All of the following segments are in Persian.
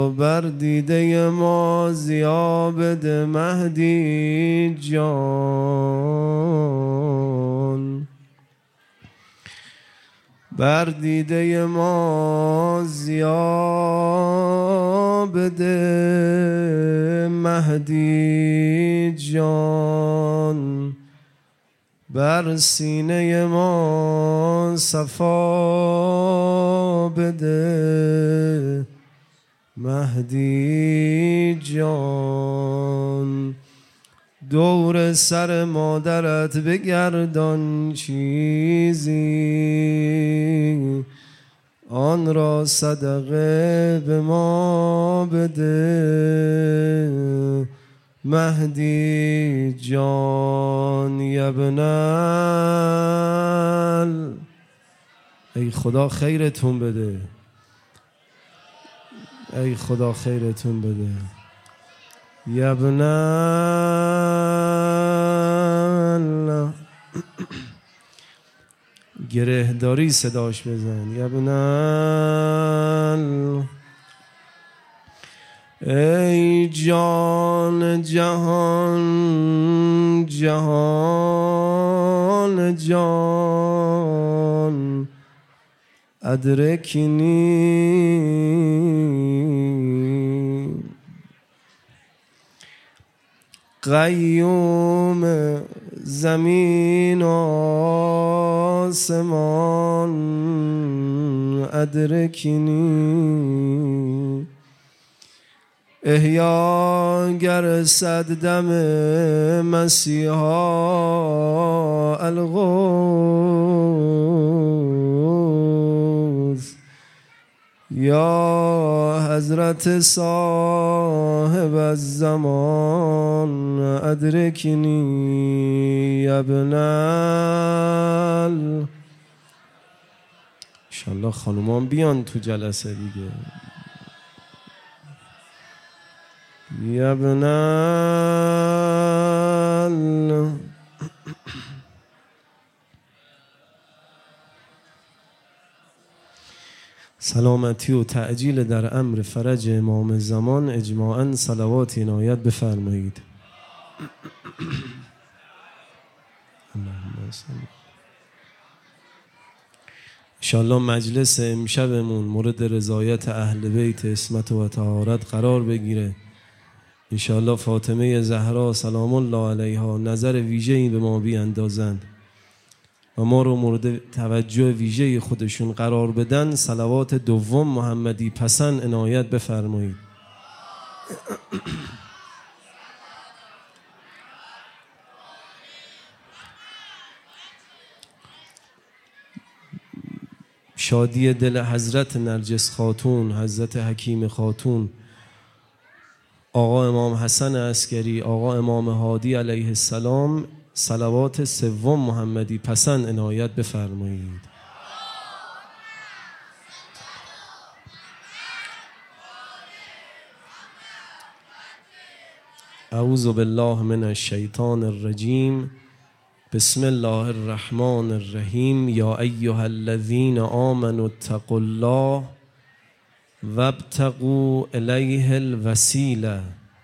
بر دیده ما ضیا بده مهدی جان، بر دیده ما ضیا بده مهدی جان، بر سینه ما صفا بده مهدی جان. دور سر مادرت بگردان چیزی، آن را صدقه به ما بده مهدی جان. یبنال ای خدا خیرتون بده، ای خدا خیرتون بده. یبنال گره داری صداش بزن. یبنال ای جان جهان جهان جان ادرکنی، قیوم زمین و آسمان ادرکنی، احیا گر صد دم مسیحا الغوث، یا حضرت صاحب الزمان ادرکنی یبنال. انشالله خانومان بیان تو جلسه دیگه. یبنال سلامتی و تعجیل در امر فرج امام زمان اجماعاً صلوات عنایت بفرمایید. انشالله مجلس امشبمون مورد رضایت اهل بیت عصمت و طهارت قرار بگیره. انشالله فاطمه زهرا سلام الله علیها نظر ویژه‌ای به ما بیاندازند و ما رو مورد توجه ویژه خودشون قرار بدن. صلوات دوم محمدی پسند عنایت بفرمایید. شادی دل حضرت نرجس خاتون، حضرت حکیم خاتون، آقا امام حسن عسکری، آقا امام هادی علیه السلام، صلوات سوم محمدی پسند عنایت بفرمایید. اعوذ بالله من الشیطان الرجیم. بسم الله الرحمن الرحیم. یا ایها الذین آمنوا اتقوا الله وابتغوا الیه الوسیله،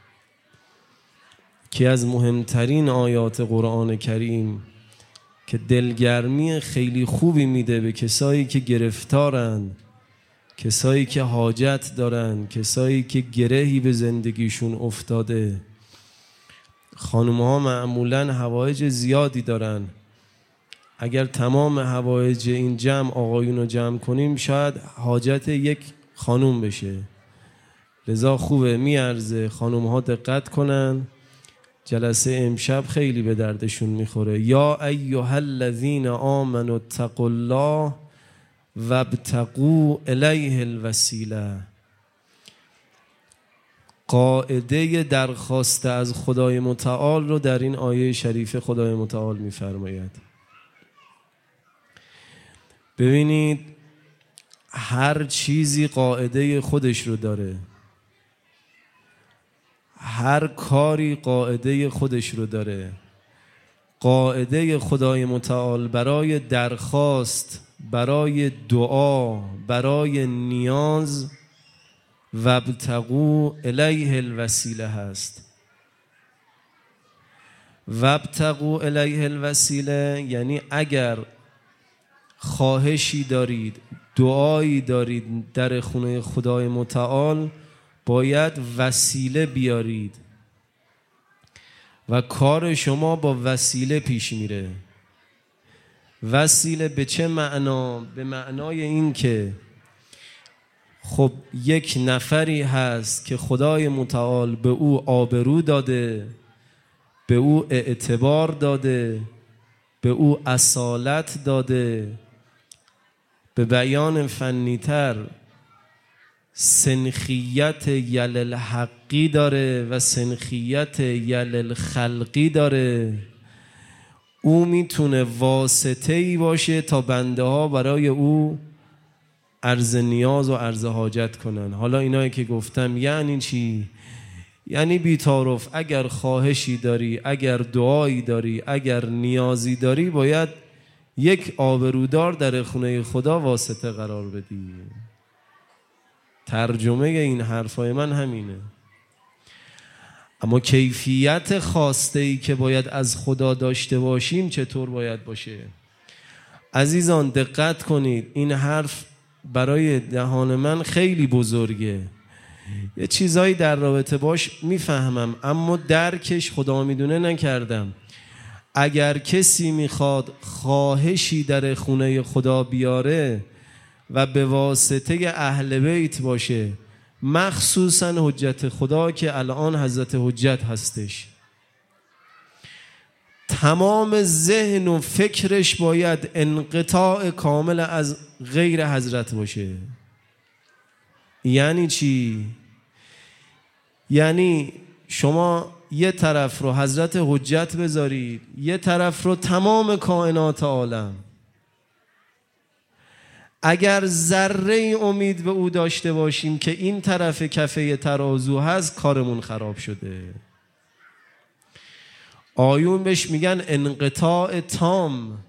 که از مهمترین آیات قرآن کریم که دلگرمی خیلی خوبی میده به کسایی که گرفتارن، کسایی که حاجت دارن، کسایی که گرهی به زندگیشون افتاده. خانوم‌ها معمولاً حوایج زیادی دارن. اگر تمام حوایج این جمع آقایون رو جمع کنیم شاید حاجت یک خانوم بشه. لذا خوبه میارزه خانوم‌ها دقت کنن. جلسه امشب خیلی به دردشون میخوره. یا ایها الذین آمنوا اتقوا الله وابتغوا الیه الوسیله. قاعده درخواست از خدای متعال رو در این آیه شریف خدای متعال میفرماید. ببینید هر چیزی قاعده خودش رو داره، هر کاری قاعده خودش رو داره. قاعده خدای متعال برای درخواست، برای دعا، برای نیاز وابتغوا الیه الوسیله هست. وابتغوا الیه الوسیله یعنی اگر خواهشی دارید، دعایی دارید در خونه خدای متعال، باید وسیله بیارید و کار شما با وسیله پیش میره. وسیله به چه معنا؟ به معنای این که خب یک نفری هست که خدای متعال به او آبرو داده، به او اعتبار داده، به او اصالت داده، به بیان فنیتر سنخیت یلل حقی داره و سنخیت یلل خلقی داره. او میتونه واسطه‌ای باشه تا بنده ها برای او عرض نیاز و عرض حاجت کنن. حالا اینایی که گفتم یعنی چی؟ یعنی بی‌تعارف اگر خواهشی داری، اگر دعایی داری، اگر نیازی داری، باید یک آبرودار در خونه خدا واسطه قرار بدی. ترجمه این حرفای من همینه. اما کیفیت خواسته‌ای که باید از خدا داشته باشیم چطور باید باشه؟ عزیزان دقت کنید، این حرف برای دهان من خیلی بزرگه. یه چیزایی در رابطه باش میفهمم اما درکش خدا میدونه نکردم. اگر کسی میخواد خواهشی در خونه خدا بیاره و به واسطه اهل بیت باشه، مخصوصا حجت خدا که الان حضرت حجت هستش، تمام ذهن و فکرش باید انقطاع کامل از غیر حضرت باشه. یعنی چی؟ یعنی شما یه طرف رو حضرت حجت بذارید، یه طرف رو تمام کائنات عالم. اگر ذره امید به او داشته باشیم که این طرف کفه ترازو هست، کارمون خراب شده. آیون بهش میگن انقطاع تام.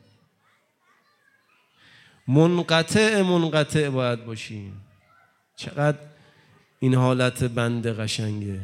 منقطع باید باشیم. چقدر این حالت بنده قشنگه.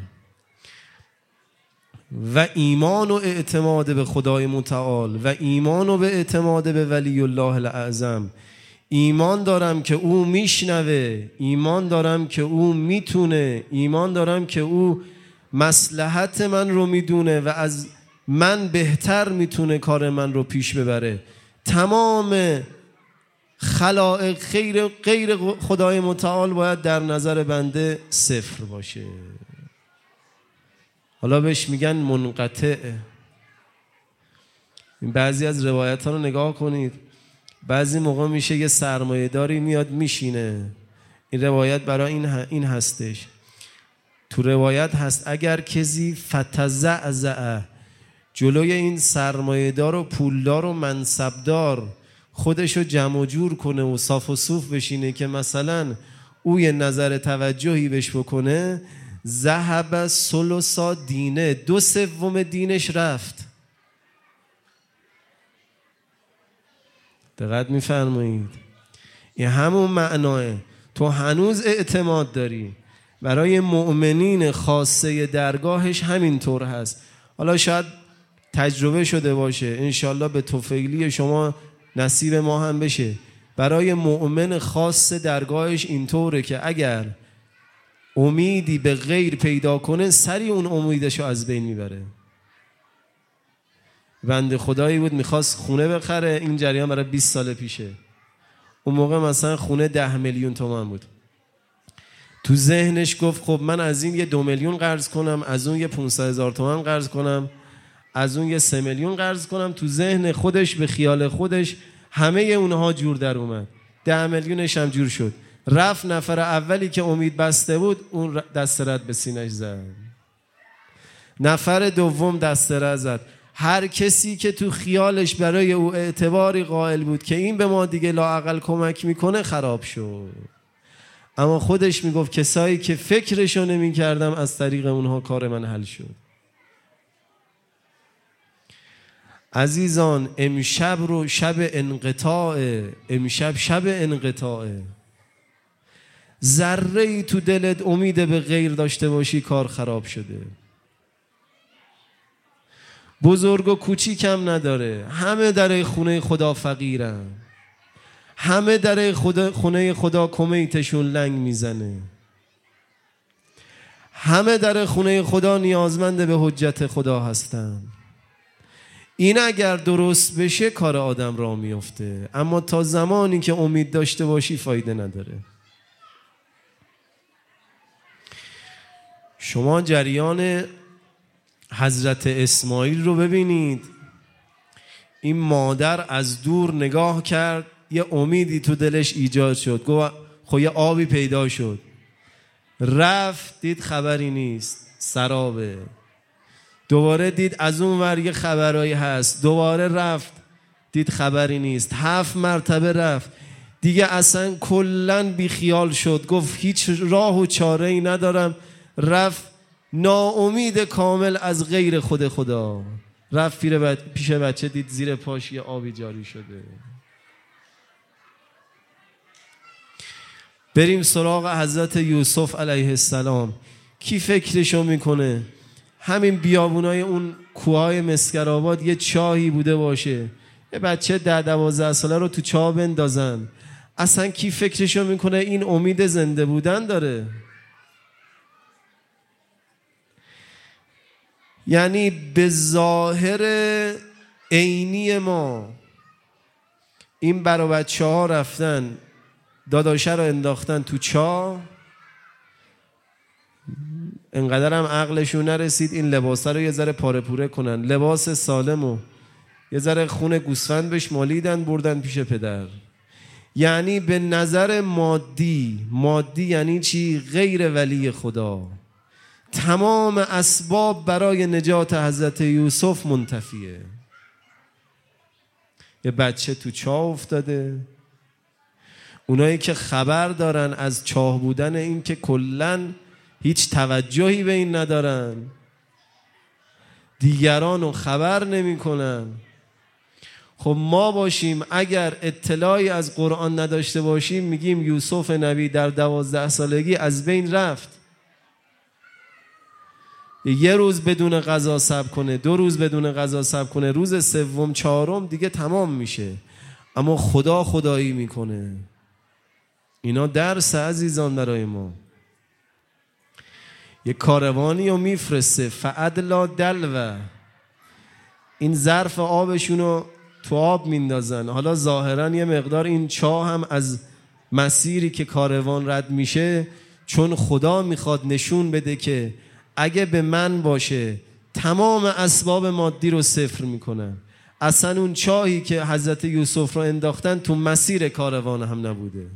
و ایمان و اعتماد به خدای متعال و ایمان و به اعتماد به ولی الله الاعظم. ایمان دارم که او میشنوه، ایمان دارم که او میتونه، ایمان دارم که او مصلحت من رو میدونه و از من بهتر میتونه کار من رو پیش ببره. تمام خلائق غیر خدای متعال باید در نظر بنده صفر باشه. حالا بهش میگن منقطع. بعضی از روایت ها رو نگاه کنید، بعضی موقع میشه یه سرمایه داری میاد میشینه. این روایت برای این هستش. تو روایت هست اگر کسی فتزعزع، جلوی این سرمایه دار و پولدار و منصبدار خودشو جمع و جور کنه و صاف و صوف بشینه که مثلا او یه نظر توجهی بهش بکنه، ذهب ثلث دینه، 2/3 دینش رفت. دقت میفرمایید؟ این همون معناه. تو هنوز اعتماد داری. برای مؤمنین خاصه درگاهش همینطور هست. حالا شاید تجربه شده باشه، انشالله به توفیلی شما نصیب ما هم بشه. برای مؤمن خاص درگاهش اینطوره که اگر امیدی به غیر پیدا کنه، سری اون امیدشو از بین میبره. بنده خدایی بود میخواست خونه بخره، این جریان برای 20 سال پیشه. اون موقع مثلا خونه 10 میلیون تومان بود. تو ذهنش گفت خب من از این یه 2 میلیون قرض کنم، از اون یه 500,000 تومان قرض کنم، از اون یه 3 میلیون قرض کنم. تو ذهن خودش به خیال خودش همه اونها جور در اومد. 10 میلیونش هم جور شد. رفت نفر اولی که امید بسته بود، اون دست رد به سینه‌اش زد. نفر دوم دست رد زد. هر کسی که تو خیالش برای او اعتباری قائل بود که این به ما دیگه لااقل کمک میکنه، خراب شد. اما خودش میگفت کسایی که فکرشو نمی کردم از طریق اونها کار من حل شد. عزیزان امشب رو شب انقطاعه. امشب شب انقطاعه. ذره ای تو دلت امید به غیر داشته باشی کار خراب شده. بزرگ و کوچیک هم نداره، همه در خونه خدا فقیرن، همه در خونه خدا کمیتشون لنگ میزنه، همه در خونه خدا نیازمند به حجت خدا هستن. این اگر درست بشه کار آدم راه میفته، اما تا زمانی که امید داشته باشی فایده نداره. شما جریان حضرت اسماعیل رو ببینید. این مادر از دور نگاه کرد، یه امیدی تو دلش ایجاد شد، گفت خب یه آبی پیدا شد. رفت دید خبری نیست، سرابه. دوباره دید از اون ور یه خبرایی هست، دوباره رفت دید خبری نیست. 7 مرتبه رفت، دیگه اصلا کلن بی خیال شد، گفت هیچ راه و چاره ای ندارم. رفت ناامید کامل از غیر خود خدا. رفت پیش بچه، دید زیر پاش یه آبی جاری شده. بریم سراغ حضرت یوسف علیه السلام. کی فکرشو میکنه همین بیابونای اون کوههای مسکرآباد یه چاهی بوده باشه، یه بچه 10-12 ساله رو تو چاه بندازن؟ اصلا کی فکرشو میکنه این امید زنده بودن داره؟ یعنی به ظاهر عینی ما این برا بچه ها رفتن داداشه رو انداختن تو چاه، انقدر هم عقلشون نرسید این لباسه رو یه ذره پاره پوره کنن، لباس سالمو یه ذره خون گوسفند بهش مالیدن بردن پیش پدر. یعنی به نظر مادی یعنی چی؟ غیر ولی خدا. تمام اسباب برای نجات حضرت یوسف منتفیه. یه بچه تو چاه افتاده، اونایی که خبر دارن از چاه بودن این که کلن هیچ توجهی به این ندارن، دیگرانو خبر نمی کنن. خب ما باشیم اگر اطلاعی از قرآن نداشته باشیم میگیم یوسف نبی در 12 سالگی از بین رفت. یه روز بدون غذا صبر کنه، 2 روز بدون غذا صبر کنه، روز سوم چهارم دیگه تمام میشه، اما خدا خدایی میکنه. اینا درس عزیزان برای ما. یه کاروانی رو میفرسته، فعدلا دلوه، این ظرف آبشونو تو آب میندازن. حالا ظاهرا یه مقدار این چاه هم از مسیری که کاروان رد میشه، چون خدا میخواد نشون بده که اگه به من باشه تمام اسباب مادی رو صفر میکنن. اصلا اون چاهی که حضرت یوسف رو انداختن تو مسیر کاروان هم نبوده.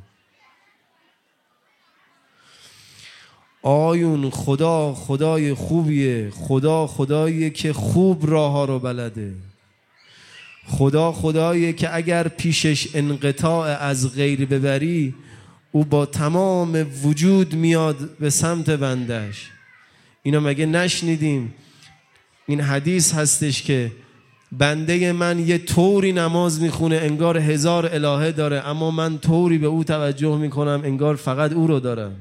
آیون خدا خدای خوبیه، خدا خداییه که خوب راه ها رو بلده، خدا خداییه که اگر پیشش انقطاع از غیر ببری او با تمام وجود میاد به سمت بندش. اینا مگه نشنیدیم؟ این حدیث هستش که بنده من یه طوری نماز میخونه انگار 1000 الهه داره، اما من طوری به او توجه میکنم انگار فقط او رو دارم.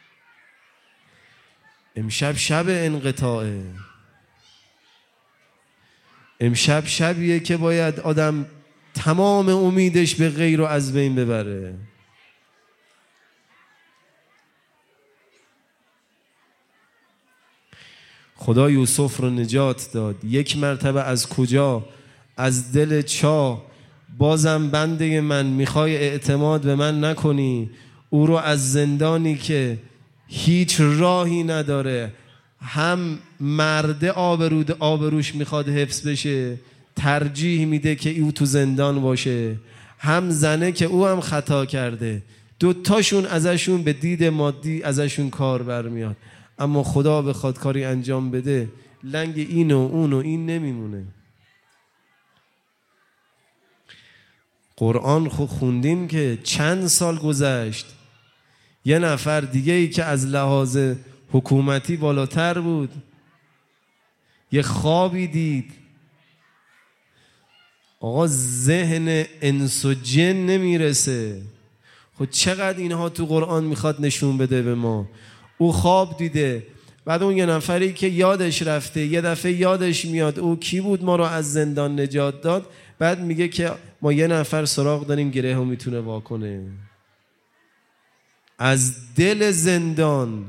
امشب شب انقطاعه، امشب شبیه که باید آدم تمام امیدش به غیر رو از بین ببره. خدا یوسف رو نجات داد. 1 مرتبه از کجا؟ از دل چاه. بازم بنده من میخوای اعتماد به من نکنی، او رو از زندانی که هیچ راهی نداره، هم مرده آبروش میخواد حفظ بشه، ترجیح میده که او تو زندان باشه، هم زنه که او هم خطا کرده، 2 تاشون ازشون به دید مادی ازشون کار برمیاد، اما خدا بخواد کاری انجام بده لنگ این و اون و این نمیمونه. قرآن خود خوندیم که چند سال گذشت، یه نفر دیگه ای که از لحاظ حکومتی بالاتر بود یه خوابی دید. آقا ذهن انس و جن نمیرسه. خب چقدر اینها تو قرآن میخواد نشون بده به ما. او خواب دیده، بعد اون یه نفری که یادش رفته یه دفعه یادش میاد او کی بود ما رو از زندان نجات داد، بعد میگه که ما یه نفر سراغ داریم گره هم میتونه واکنه. از دل زندان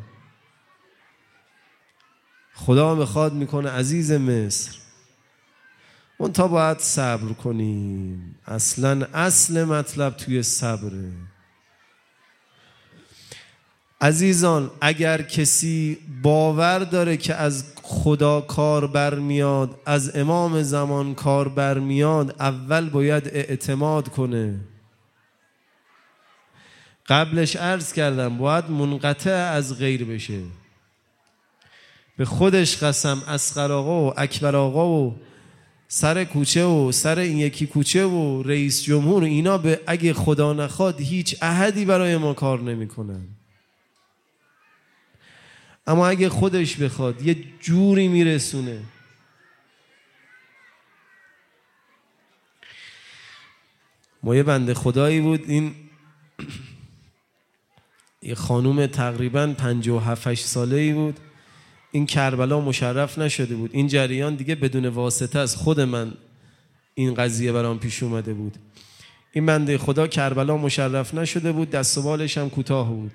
خدا میخواد میکنه عزیز مصر. اون تا باید صبر کنیم. اصل مطلب توی صبره. عزیزان اگر کسی باور داره که از خدا کار برمیاد، از امام زمان کار برمیاد، اول باید اعتماد کنه. قبلش عرض کردم باید منقطع از غیر بشه. به خودش قسم اصغر آقا و اکبر آقا و سر کوچه و سر این یکی کوچه و رئیس جمهور، اینا به اگه خدا نخواد هیچ احدی برای ما کار نمیکنن. اما اگه خودش بخواد یه جوری میرسونه. ما یه بنده خدایی بود، این یه خانوم تقریباً 57-8 ساله‌ای بود. این کربلا مشرف نشده بود. این جریان دیگه بدون واسطه از خود من این قضیه برام پیش اومده بود. این بنده خدا کربلا مشرف نشده بود، دست و بالش هم کوتاه بود.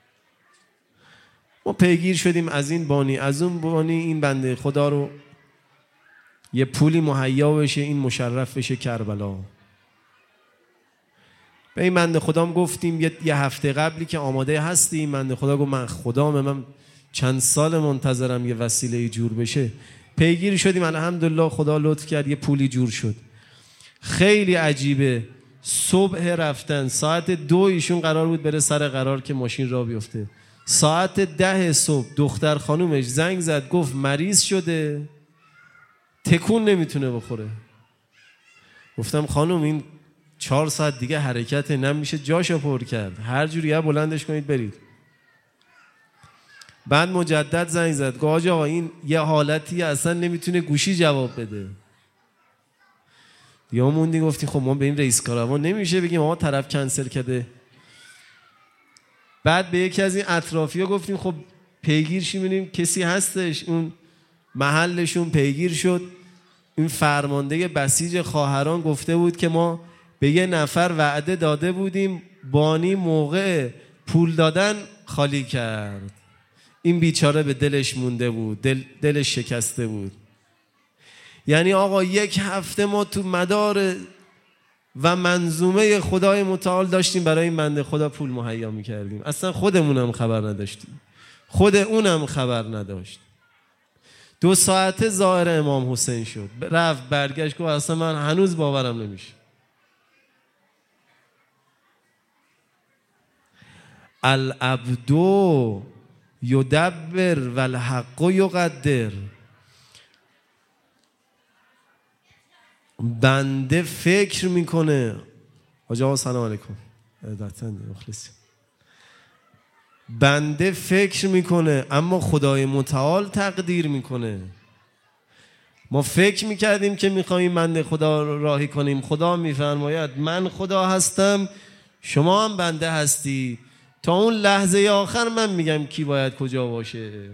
ما پیگیر شدیم از این بانی از اون بانی، این بنده خدا رو یه پولی مهیا بشه این مشرف بشه کربلا. به این بنده خدا گفتیم یه هفته قبلی که آماده هستی، این بنده خدا گفت من خدام من چند سال منتظرم یه وسیله جور بشه. پیگیر شدیم، الحمدلله خدا لطف کرد یه پولی جور شد. خیلی عجیبه، صبح رفتن ساعت 2 ایشون قرار بود بره سر قرار که ماشین را بیفته. ساعت 10 صبح دختر خانومش زنگ زد گفت مریض شده تکون نمیتونه بخوره. گفتم خانوم این 4 ساعت دیگه حرکت نمیشه جاشو پر کرد، هر جوری بلندش کنید برید. بعد مجدد زنگ زد گفت آقا این یه حالتی اصلا نمیتونه گوشی جواب بده. دیگه ما موندی گفتیم خب ما به این رئیس کاروان نمیشه بگیم آقا طرف کنسل کرده. بعد به یکی از این اطرافی‌ها گفتیم خب پیگیر شیم ببینیم کسی هستش. اون محلشون پیگیر شد. این فرمانده بسیج خواهران گفته بود که ما به یه نفر وعده داده بودیم، بانی موقع پول دادن خالی کرد. این بیچاره به دلش مونده بود، دلش شکسته بود. یعنی آقا 1 هفته ما تو مدار و منظومه خدای متعال داشتیم برای این بنده خدا پول مهیا میکردیم، اصلا خودمونم خبر نداشتیم، خود اونم خبر نداشت. 2 ساعته ظاهر امام حسین شد، رفت برگشت گفت اصلا من هنوز باورم نمیشه. العبدو یدبر و الحق یقدر. بنده فکر میکنه. حاج آقا سلام علیکم. بنده فکر میکنه اما خدای متعال تقدیر میکنه. ما فکر میکردیم که میخوایم بنده خدا رو راهی کنیم، خدا میفرماید من خدا هستم شما هم بنده هستی، تا اون لحظه آخر من میگم کی باید کجا باشه.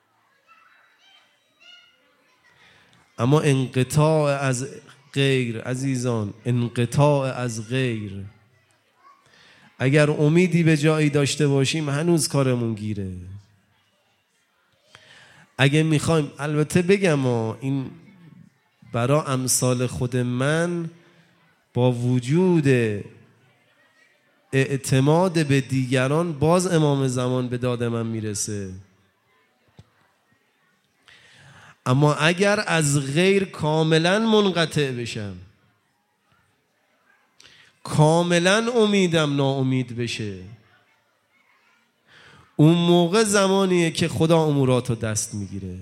اما انقطاع از غیر عزیزان، انقطاع از غیر. اگر امیدی به جایی داشته باشیم هنوز کارمون گیره. اگه میخوایم، البته بگم این برای امثال خود من با وجود اعتماد به دیگران باز امام زمان به داد من میرسه. اما اگر از غیر کاملا منقطع بشم، کاملا امیدم ناامید بشه، اون موقع زمانیه که خدا اموراتو دست میگیره.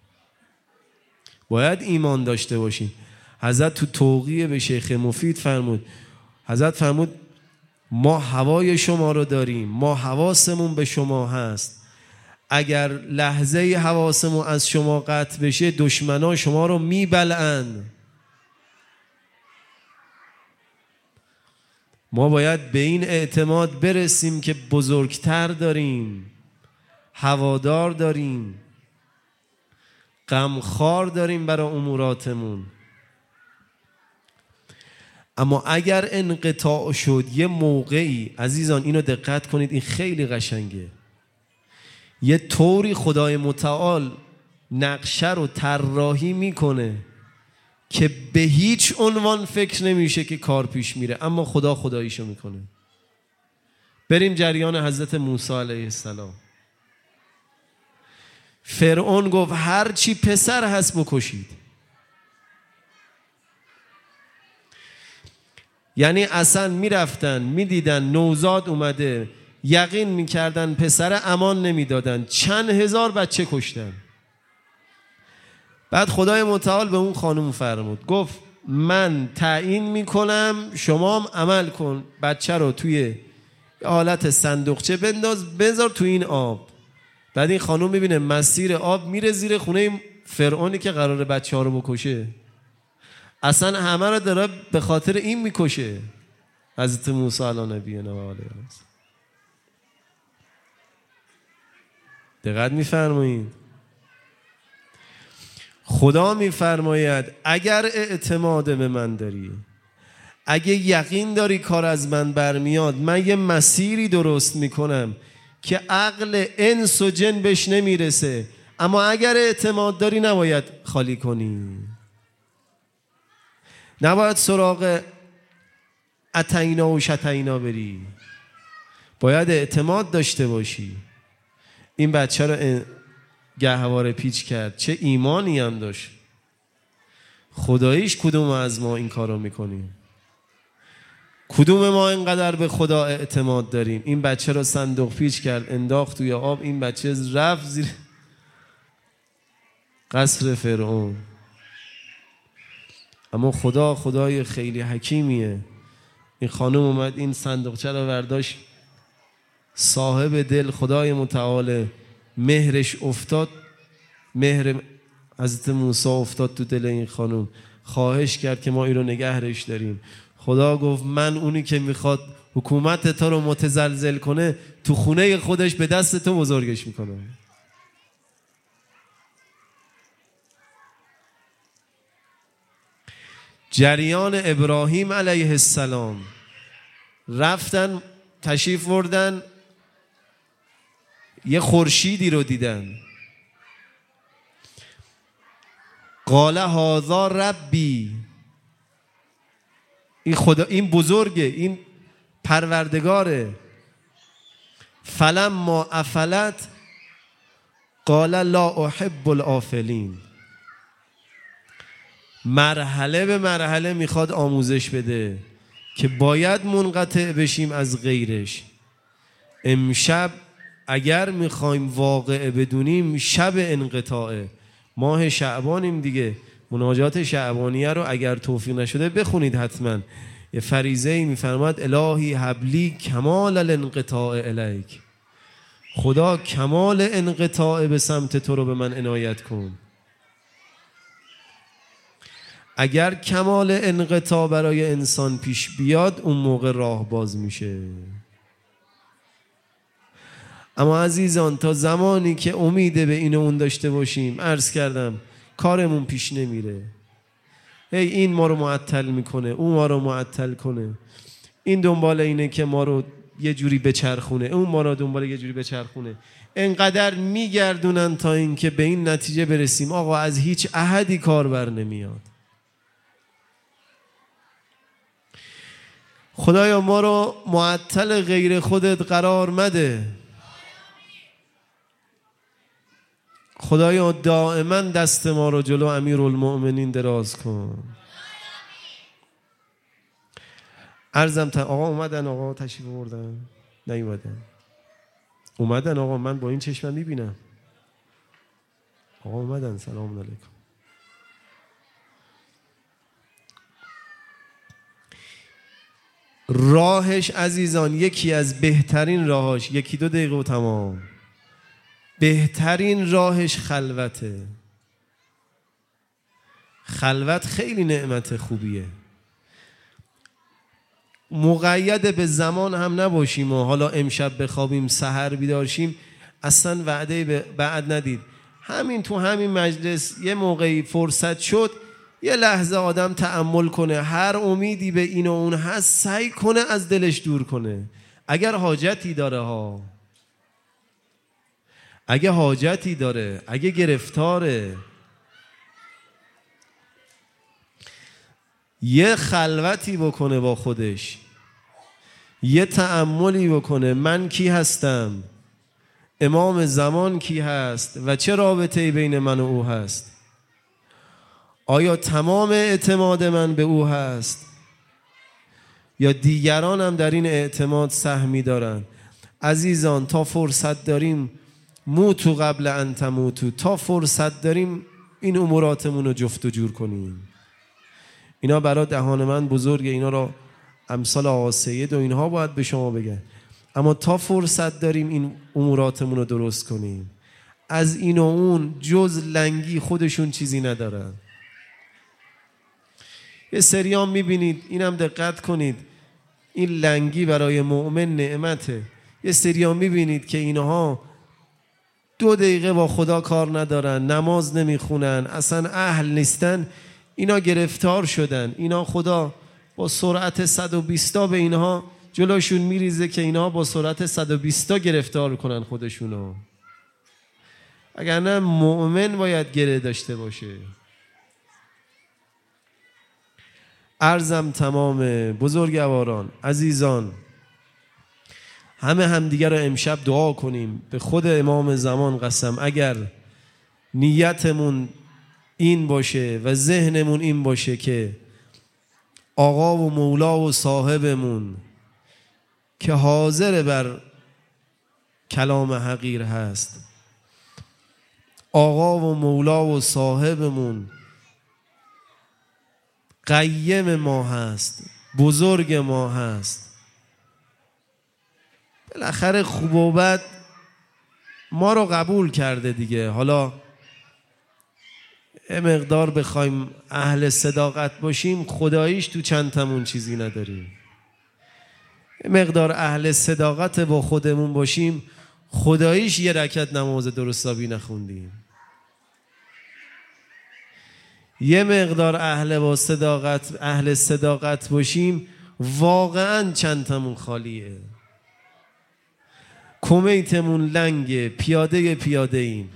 باید ایمان داشته باشیم. حضرت تو توقیه به شیخ مفید فرمود، حضرت فرمود ما هوای شما رو داریم، ما حواسمون به شما هست. اگر لحظه حواسمون از شما قطع بشه دشمنا شما رو میبلعن. ما باید به این اعتماد برسیم که بزرگتر داریم، هوادار داریم، غمخوار داریم برای اموراتمون. اما اگر انقطاع شد یه موقعی، عزیزان اینو دقت کنید، این خیلی قشنگه، یه طوری خدای متعال نقشه رو طراحی میکنه که به هیچ عنوان فکر نمیشه که کار پیش میره، اما خدا خداییشو میکنه. بریم جریان حضرت موسی علیه السلام. فرعون گفت هر چی پسر هست بکشید. یعنی اصلا میرفتن میدیدن نوزاد اومده، یقین میکردن پسر، امان نمیدادن، چند هزار بچه کشتن. بعد خدای متعال به اون خانم فرمود، گفت من تعیین میکنم، شما هم عمل کن، بچه رو توی حالت صندوقچه بذار تو این آب. بعد این خانم میبینه مسیر آب میره زیر خونه فرعونی که قراره بچه ها رو بکشه، اصلا همه رو داره به خاطر این میکشه. حضرت موسی علی نبینا و علیه السلام. دقت میفرمایید؟ خدا میفرماید اگر اعتماد به من داری، اگه یقین داری کار از من برمیاد، من یه مسیری درست میکنم که عقل انس و جن بهش نمیرسه، اما اگر اعتماد داری نباید خالی کنی، نباید سراغ اتینا و شتینا بری، باید اعتماد داشته باشی. این بچه رو گهواره پیچ کرد، چه ایمانی هم داشت. خداییش کدوم از ما این کارو میکنیم؟ کدوم ما اینقدر به خدا اعتماد داریم؟ این بچه رو صندوق پیچ کرد، انداخت توی آب، این بچه رفت زیر قصر فرعون. اما خدا خدای خیلی حکیمیه. این خانم اومد این صندوقچه رو برداشت، صاحب دل خدای متعال مهرش افتاد، مهر حضرت موسی افتاد تو دل این خانم، خواهش کرد که ما این رو نگهش داریم. خدا گفت من اونی که میخواد حکومت تو رو متزلزل کنه، تو خونه خودش به دست تو بزرگش میکنه. جریان ابراهیم علیه السلام، رفتن تشریف بردن، یه خورشیدی رو دیدن. قال هذا ربی، این خدا، این بزرگه، این پروردگاره. فلما افلت قال لا احب الافلین. مرحله به مرحله میخواد آموزش بده که باید منقطع بشیم از غیرش. امشب اگر میخوایم واقعه بدونیم، شب انقطاعه، ماه شعبانیم دیگه. مناجات شعبانیه رو اگر توفیق نشده بخونید حتما. یه فریضه‌ای میفرماد الهی حبلی کمال الانقطاع الیک، خدا کمال انقطاع به سمت تو رو به من عنایت کن. اگر کمال انقطاع برای انسان پیش بیاد، اون موقع راه باز میشه. اما عزیزان تا زمانی که امید به این و اون داشته باشیم، عرض کردم کارمون پیش نمیره. این ما رو معطل میکنه، اون ما رو معطل کنه، این دنبال اینه که ما رو یه جوری بچرخونه، اون ما رو دنبال یه جوری بچرخونه. انقدر میگردونن تا این که به این نتیجه برسیم آقا از هیچ احدی کار بر نمیاد. خدایا ما رو معطل غیر خودت قرار مده. خدایا دائما دست ما رو جلو امیرالمؤمنین دراز کن. عرضم آقا اومدن، آقا تشریف بردن، نیومدن؟ اومدن آقا، من با این چشمم میبینم. آقا اومدن، سلام علیکم. راهش عزیزان یکی از بهترین راهاش، 1-2 دقیقه و تمام، بهترین راهش خلوته. خلوت خیلی نعمت خوبیه. مقید به زمان هم نباشیم و حالا امشب بخوابیم سحر بیدار شیم، اصلا وعده به بعد ندید. همین تو همین مجلس یه موقعی فرصت شد یه لحظه آدم تأمل کنه، هر امیدی به این و اون هست سعی کنه از دلش دور کنه. اگر حاجتی داره ها، اگه حاجتی داره، اگه گرفتاره، یه خلوتی بکنه با خودش، یه تأملی بکنه. من کی هستم؟ امام زمان کی هست؟ و چه رابطه‌ای بین من و او هست؟ آیا تمام اعتماد من به او هست یا دیگران هم در این اعتماد سهمی دارن؟ عزیزان تا فرصت داریم موتو قبل ان تموتو، تا فرصت داریم این اموراتمون رو جفت و جور کنیم. اینا برای دهان من بزرگه، اینا رو امثال آقا سید و اینها باید به شما بگن، اما تا فرصت داریم این اموراتمون رو درست کنیم. از این و اون جز لنگی خودشون چیزی ندارن. یه سریام میبینید، اینم دقت کنید، این لنگی برای مؤمن نعمته. یه سریام میبینید که اینها 2 دقیقه با خدا کار ندارن، نماز نمیخونن، اصلا اهل نیستن، اینا گرفتار شدن. اینا خدا با سرعت 120 به اینها جلوشون میریزه که اینها با سرعت 120 گرفتار کنن خودشونو. اگر نه مؤمن باید گره داشته باشه. عرضم تمام. بزرگواران عزیزان، همه همدیگر رو امشب دعا کنیم. به خود امام زمان قسم، اگر نیتمون این باشه و ذهنمون این باشه که آقا و مولا و صاحبمون که حاضر بر کلام حقیر هست، آقا و مولا و صاحبمون قیم ما هست، بزرگ ما هست، بالاخره خوب و بد ما رو قبول کرده دیگه. حالا یه مقدار بخوایم اهل صداقت باشیم، خداییش تو چند تامون چیزی نداریم. یه مقدار اهل صداقت با خودمون باشیم، خداییش یه رکعت نماز درستابی نخوندیم. یه مقدار اهل صداقت باشیم، واقعا چند تامون خالیه، کمیتمون لنگه، پیاده ایم.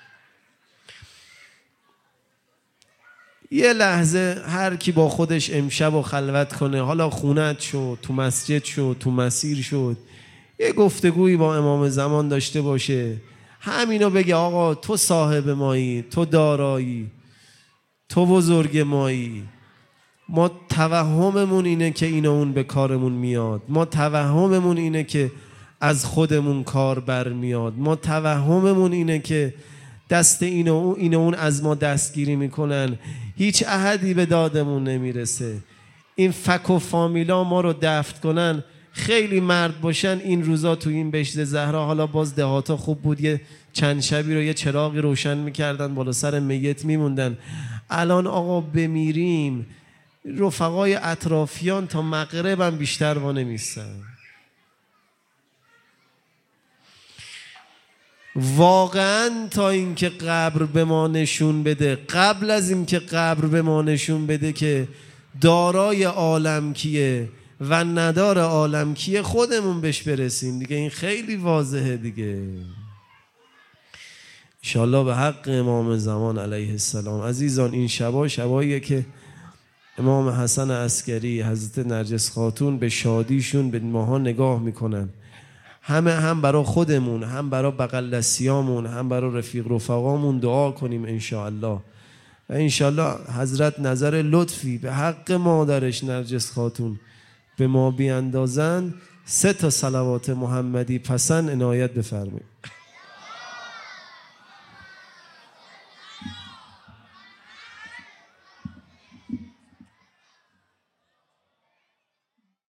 یه لحظه هر کی با خودش امشب و خلوت کنه، حالا خونت شد، تو مسجد شد، تو مسیر شد، یه گفتگویی با امام زمان داشته باشه، همینو بگه آقا تو صاحب مایی، تو دارایی، تو بزرگ مایی. ما توهممون اینه که این و اون به کارمون میاد، ما توهممون اینه که از خودمون کار برمیاد، ما توهممون اینه که دست این و اون از ما دستگیری میکنن، هیچ احدی به دادمون نمیرسه. این فک و فامیلا ما رو دفن کنن، خیلی مرد باشن این روزا تو این بهشت زهرا، حالا باز دهاتا خوب بود یه چند شبی رو یه چراغی روشن میکردن بالا سر میت میموندن. الان آقا بمیریم رفقای اطرافیان تا مغرب هم بیشتر وا نمیستن. واقعا تا اینکه قبر به ما نشون بده، قبل از اینکه قبر به ما نشون بده که دارای عالم کیه و ندار عالم کیه، خودمون بهش برسیم دیگه. این خیلی واضحه دیگه. انشاءالله به حق امام زمان علیه السلام. عزیزان این شباییه که امام حسن عسکری، حضرت نرجس خاتون به شادیشون به ماها نگاه میکنن. همه هم برای خودمون، هم برای بغل دستیامون، هم برای رفیق رفقامون دعا کنیم انشاءالله. و انشاءالله حضرت نظر لطفی به حق مادرش نرجس خاتون به ما بیاندازند. 3 صلوات محمدی پسند عنایت بفرمایید.